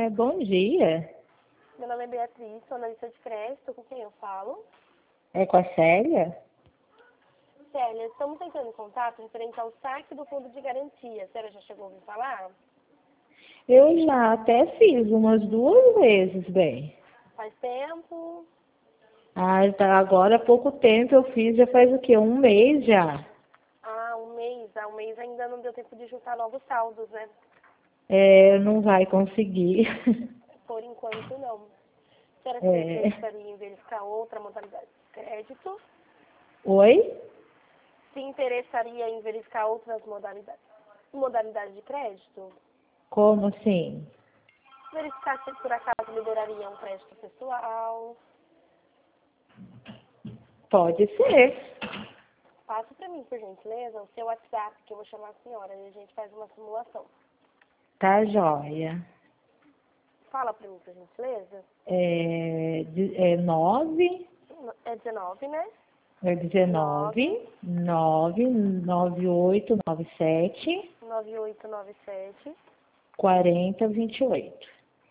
Bom dia. Meu nome é Beatriz, sou analista de crédito. Com quem eu falo? É com a Célia? Célia, estamos entrando em contato referente ao saque do fundo de garantia. A Célia já chegou a ouvir falar? Eu já até fiz umas 2 vezes, bem. Faz tempo? Tá, agora há pouco tempo eu fiz, já faz o quê? Um mês já. Um mês. Um mês ainda não deu tempo de juntar novos saldos, né? Não vai conseguir. Por enquanto, não. A senhora se É. interessaria em verificar outra modalidade de crédito? Oi? Se interessaria em verificar outras modalidades de crédito? Como assim? Verificar se por acaso liberaria um crédito pessoal. Pode ser. Passa para mim, por gentileza, o seu WhatsApp, que eu vou chamar a senhora, e a gente faz uma simulação. Tá joia. Fala para mim, por gentileza. É 9, É 19, né? é 19, 99897 9897. 4028.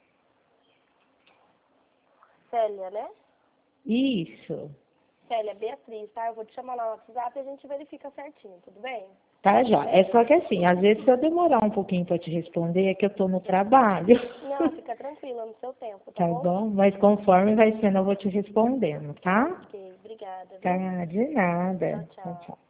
Célia, né? Isso. Célia Beatriz, tá? Eu vou te chamar lá no WhatsApp e a gente verifica certinho, tudo bem? Tá, já. É só que assim, às vezes se eu demorar um pouquinho para te responder, é que eu tô no trabalho. Não, fica tranquila no seu tempo, tá Tá bom? bom? Mas conforme vai sendo, eu vou te respondendo, tá? Ok, obrigada, viu? Tá, de nada. Tchau, Tchau, tchau. tchau.